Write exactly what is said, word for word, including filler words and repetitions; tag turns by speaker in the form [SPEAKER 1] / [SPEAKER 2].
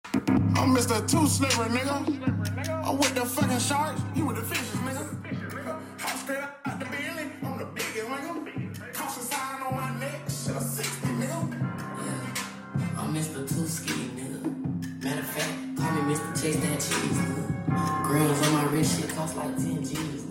[SPEAKER 1] I'm Mister Too Slippery, nigga. I'm with the fucking sharks. You with the fishes, nigga. Hop straight out the Bentley. I'm the biggest, nigga. Caution sign on my neck. Shit, a sixty, nigga.
[SPEAKER 2] Yeah. I'm Mister Too Skinny, nigga. Matter of fact, call me Mister Chase That Cheese, nigga. Grills on my wrist shit cost like ten G's.